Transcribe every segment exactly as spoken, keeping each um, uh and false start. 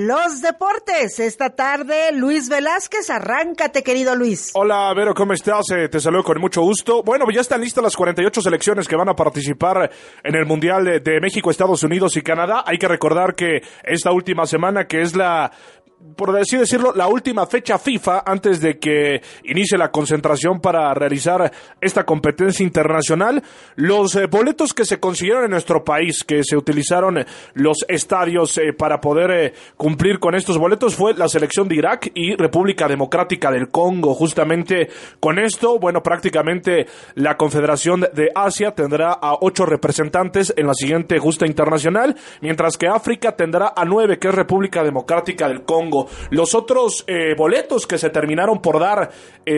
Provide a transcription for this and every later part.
los deportes. Esta tarde, Luis Velázquez, arráncate, querido Luis. Hola, Vero, ¿cómo estás? Eh, te saludo con mucho gusto. Bueno, ya están listas las cuarenta y ocho selecciones que van a participar en el Mundial de, de México, Estados Unidos y Canadá. Hay que recordar que esta última semana, que es la... por así decirlo, la última fecha FIFA antes de que inicie la concentración para realizar esta competencia internacional. Los eh, boletos que se consiguieron en nuestro país, que se utilizaron eh, los estadios eh, para poder eh, cumplir con estos boletos, fue la selección de Irak y República Democrática del Congo. Justamente con esto, bueno, prácticamente la Confederación de Asia tendrá a ocho representantes en la siguiente justa internacional, mientras que África tendrá a nueve, que es República Democrática del Congo. Los otros eh, boletos que se terminaron por dar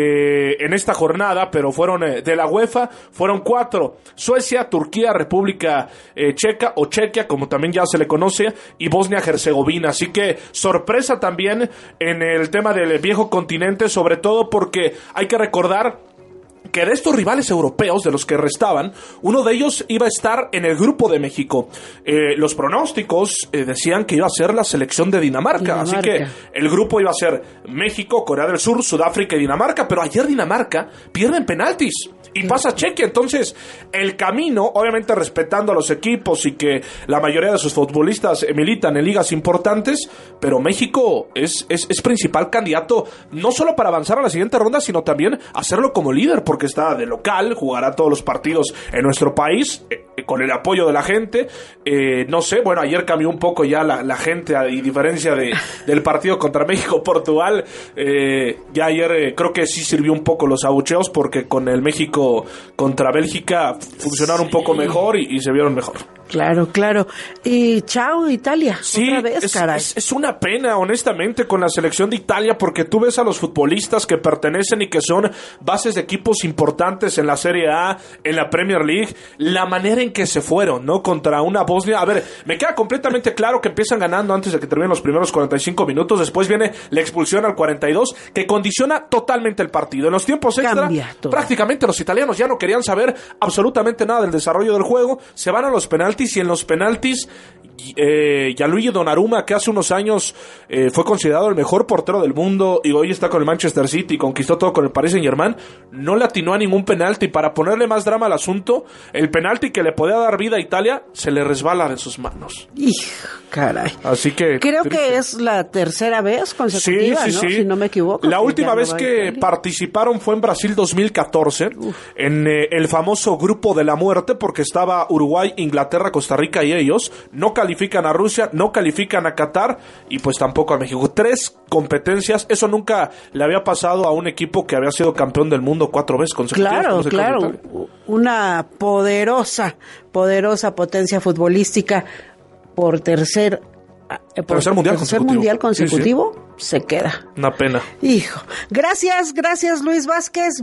eh, en esta jornada, pero fueron eh, de la UEFA, fueron cuatro: Suecia, Turquía, República eh, Checa o Chequia, como también ya se le conoce, y Bosnia-Herzegovina. Así que sorpresa también en el tema del viejo continente, sobre todo porque hay que recordar que de estos rivales europeos, de los que restaban, uno de ellos iba a estar en el grupo de México. Eh, los pronósticos eh, decían que iba a ser la selección de Dinamarca, Dinamarca, así que el grupo iba a ser México, Corea del Sur, Sudáfrica y Dinamarca, pero ayer Dinamarca pierde en penaltis y pasa a Chequia. Entonces el camino, obviamente respetando a los equipos y que la mayoría de sus futbolistas militan en ligas importantes, pero México es, es, es principal candidato no solo para avanzar a la siguiente ronda, sino también hacerlo como líder, porque está de local, jugará todos los partidos en nuestro país, eh, con el apoyo de la gente. Eh, no sé, bueno, ayer cambió un poco ya la, la gente, a diferencia de, del partido contra México-Portugal. Eh, ya ayer eh, creo que sí sirvió un poco los abucheos, porque con el México contra Bélgica funcionaron sí. un poco mejor y, y se vieron mejor. Claro, claro. Y chao, Italia. Sí, otra vez, es, caray. Es, es una pena, honestamente, con la selección de Italia, porque tú ves a los futbolistas que pertenecen y que son bases de equipos importantes en la Serie A, en la Premier League, la manera en que se fueron, ¿no? Contra una Bosnia. A ver, me queda completamente claro que empiezan ganando antes de que terminen los primeros cuarenta y cinco minutos, después viene la expulsión al cuarenta y dos, que condiciona totalmente el partido. En los tiempos extra, prácticamente los italianos ya no querían saber absolutamente nada del desarrollo del juego, se van a los penaltis, y en los penaltis eh, Gianluigi Donnarumma, que hace unos años eh, fue considerado el mejor portero del mundo y hoy está con el Manchester City y conquistó todo con el Paris Saint-Germain, no le atinó a ningún penalti. Para ponerle más drama al asunto, el penalti que le podía dar vida a Italia se le resbala de sus manos. Hijo, caray. Así que creo triste. Que es la tercera vez consecutiva, sí, sí, ¿no? Sí. Si no me equivoco. La última vez que participaron fue en Brasil dos mil catorce, Uf. en eh, el famoso grupo de la muerte, porque estaba Uruguay, Inglaterra, Costa Rica y ellos. No califican a Rusia, no califican a Qatar y pues tampoco a México. Tres competencias, eso nunca le había pasado a un equipo que había sido campeón del mundo cuatro veces consecutivas. Claro, claro. Una poderosa, poderosa potencia futbolística por tercer, por tercer mundial tercer consecutivo, mundial consecutivo sí, sí. se queda. Una pena. Hijo. Gracias, gracias Luis Vázquez.